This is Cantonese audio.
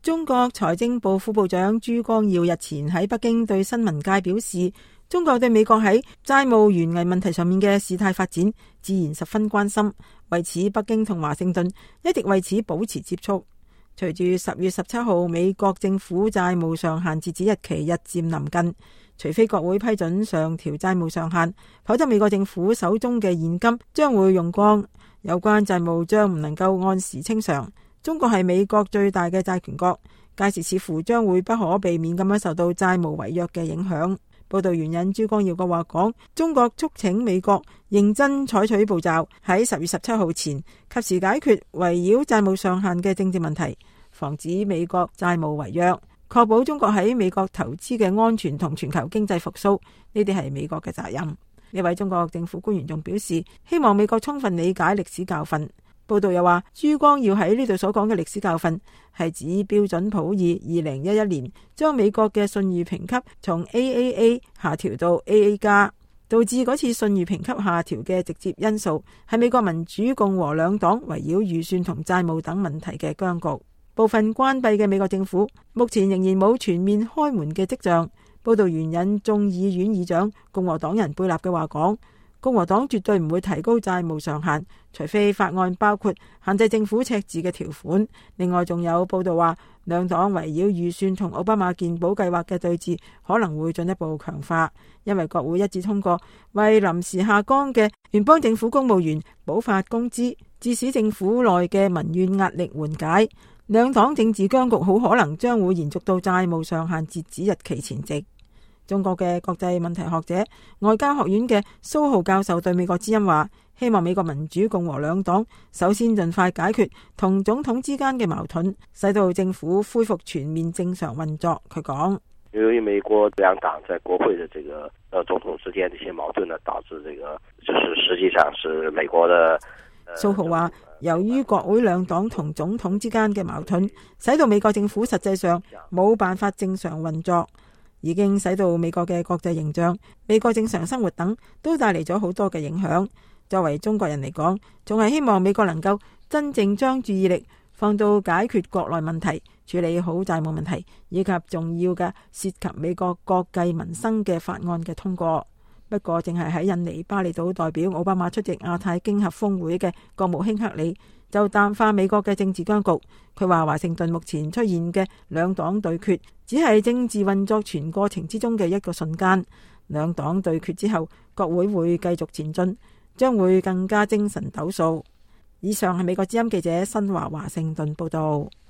中國財政部副部長朱光耀日前喺北京對新聞界表示，中國對美國喺債務懸危問題上面嘅事態發展自然十分關心，為此北京同華盛頓一直為此保持接觸。隨住10月17號美國政府債務上限截止日期日漸臨近，除非國會批准上調債務上限，否則美國政府手中嘅現金將會用光，有關債務將唔能夠按時清償。中國係美國最大嘅債權國，屆時似乎將會不可避免咁樣受到債務違約嘅影響。報道援引朱光耀嘅話講，中國促請美國認真採取步驟，喺10月17號前及時解決圍繞債務上限嘅政治問題，防止美國債務違約，確保中國喺美國投資嘅安全同全球經濟復甦，呢啲係美國嘅責任。呢位中國政府官員仲表示，希望美國充分理解歷史教訓。報道又話，朱光耀喺呢度所講嘅歷史教訓係指標準普爾2011年將美國嘅信譽評級從 AAA 下調到 AA 加，導致嗰次信譽評級下調嘅直接因素係美國民主共和兩黨圍繞預算同債務等問題嘅僵局。部分關閉嘅美國政府目前仍然冇全面開門嘅跡象。報道援引眾議院議長共和黨人貝納嘅話講，共和黨絕對唔會提高債務上限，除非法案包括限制政府赤字嘅條款。另外仲有報道話，兩黨圍繞預算同奧巴馬健保計劃嘅對峙可能會進一步強化，因為國會一致通過為臨時下崗嘅聯邦政府公務員補發工資，致使政府內嘅民怨壓力緩解。兩黨政治僵局好可能將會延續到債務上限截止日期前夕。中國嘅國際問題學者、外交學院嘅蘇浩教授對美國之音話，希望美國民主共和兩黨首先盡快解決同總統之間嘅矛盾，使到政府恢復全面正常運作。佢講， 由於美國兩黨在國會的這個總統之間的一些矛盾呢，導致這個就是實際上是美國的。 蘇浩話，由於國會兩黨同總統之間嘅矛盾，使到美國政府實際上冇辦法正常運作，已經使到美國嘅國際形象、美國正常生活等都帶嚟咗好多嘅影響。作為中國人嚟講，仲係希望美國能夠真正將注意力放到解決國內問題、處理好債務問題，以及重要嘅涉及美國國計民生嘅法案嘅通過。不過，淨係喺印尼巴厘島代表奧巴馬出席亞太經合峰會嘅國務卿克里就淡化美國嘅政治僵局。佢話華盛頓目前出現嘅兩黨對決只係政治運作全過程之中嘅一個瞬間，兩黨對決之後，國會會繼續前進，將會更加精神抖擻。以上係美國之音記者新華盛頓報道。